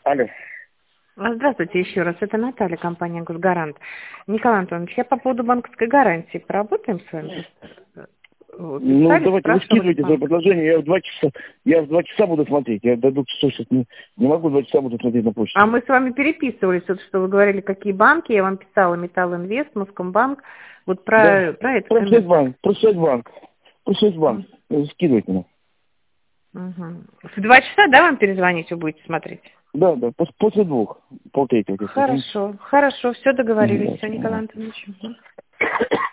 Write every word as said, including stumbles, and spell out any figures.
Алло. Здравствуйте еще раз. Это Наталья, компания «Госгарант». Николай Антонович, я по поводу банковской гарантии. Поработаем с вами? Вот, Ну, писали, давайте вы скидывайте свое банк. предложение. Я в два часа, я в два часа буду смотреть. Я до двух часов сейчас не, не могу, в два часа буду смотреть на почту. А мы с вами переписывались, вот что вы говорили, какие банки. Я вам писала Металлинвест, Москомбанк. Вот про, Да. про это. Про Сетьбанк, про Сетьбанк, про Сетьбанк. Скидывайте мне. Угу. В два часа, да, вам перезвонить, вы будете смотреть? Да, да, пос- после двух, полтретьего. Хорошо, хорошо, все договорились. Да, Все, да. Николай Антонович. Угу.